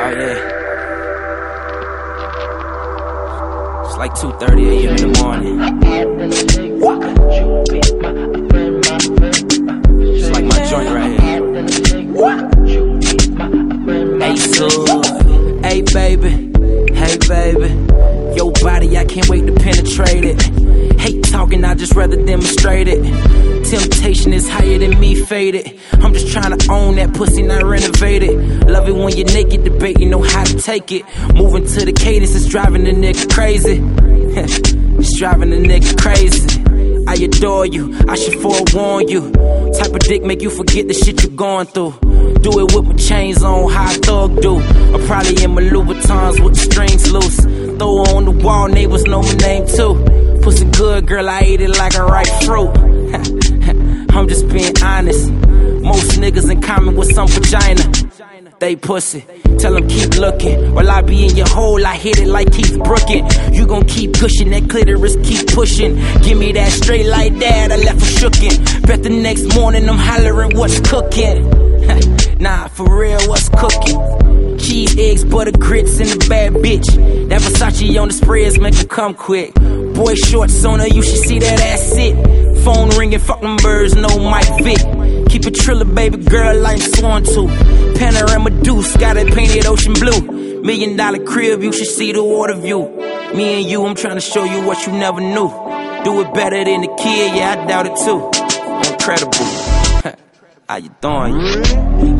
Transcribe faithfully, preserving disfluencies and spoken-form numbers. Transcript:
Oh yeah. It's like two thirty a m in the morning. It's like my joint right here. Hey, so, hey baby, hey baby, your body, I can't wait to penetrate it. Hate talking, I just rather demonstrate it. Temptation is higher than me, faded. I'm just trying to own that pussy, not renovate it. Love it when you're naked, debate, you know how to take it. Moving to the cadence, it's driving the nigga crazy. It's driving the nigga crazy. I adore you, I should forewarn you. Type of dick make you forget the shit you're going through. Do it with my chains on, how a thug do. Or probably in my Louboutins with the strings loose. Throw her on the wall, neighbors know my name too. Pussy good, girl, I ate it like a ripe fruit. I'm just being honest. Most niggas in common with some vagina. They pussy, tell them keep looking. While I be in your hole, I hit it like Keith Brookin. You gon' keep gushing, that clitoris keep pushing. Give me that straight like that, I left her shookin'. Bet the next morning I'm hollering what's cooking. Nah, for real, what's cooking? Cheese, eggs, butter, grits, and a bad bitch. That Versace on the spreads make her come quick. Boy shorts on her, you should see that ass sit. Phone ringing, fuck them birds, no Mike Vick. Keep it triller, baby girl, like Swan too. Panorama deuce, got it painted ocean blue. Million dollar crib, you should see the water view. Me and you, I'm trying to show you what you never knew. Do it better than the kid, yeah, I doubt it too. Incredible. How you doing?